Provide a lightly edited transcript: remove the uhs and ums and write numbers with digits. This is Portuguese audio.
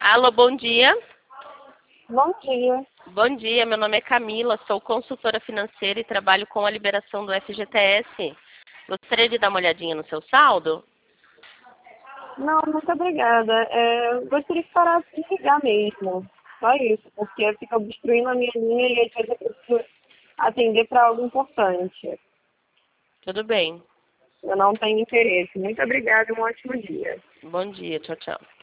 Alô, bom dia. Bom dia. Bom dia, meu nome é Camila, sou consultora financeira e trabalho com a liberação do FGTS. Gostaria de dar uma olhadinha no seu saldo? Não, muito obrigada. Eu gostaria que parasse de ligar mesmo. Só isso, porque fica obstruindo a minha linha e às vezes eu preciso atender para algo importante. Tudo bem. Eu não tenho interesse. Muito obrigada e um ótimo dia. Bom dia, tchau, tchau.